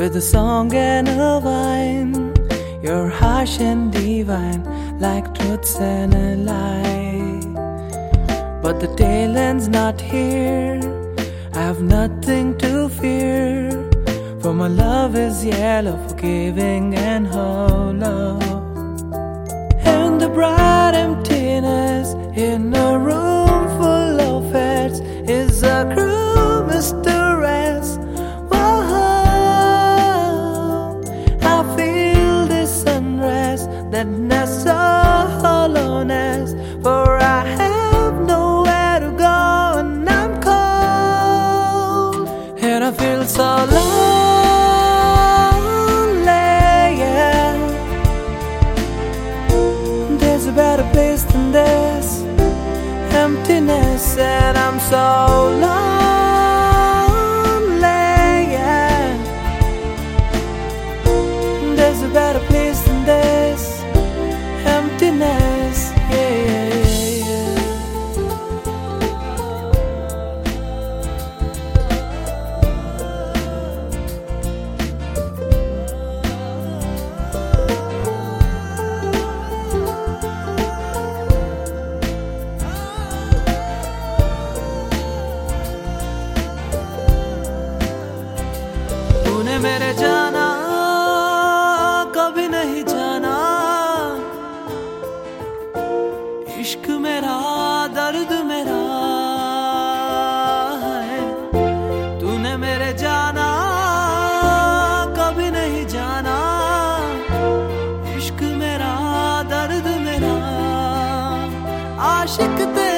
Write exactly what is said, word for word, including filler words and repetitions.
with a song and a wine. You're harsh and divine, like truths and a lie. But the tail end's not here, I have nothing to fear, for my love is yellow, forgiving and hollow. And the bright emptiness in a room full of heads is a cruel mistress. Whoa, I feel this unrest, that nest of hollowness, for I have nowhere to go and I'm cold, and I feel so lonely, yeah. There's a better place than this emptiness, and I'm so lonely, yeah. There's a better place than this emptiness, yeah, yeah, yeah, तूने मेरे जाना कभी नहीं जाना, इश्क मेरा दर्द मेरा है। तूने मेरे जाना कभी नहीं जाना, इश्क मेरा दर्द मेरा, आशिक तेरा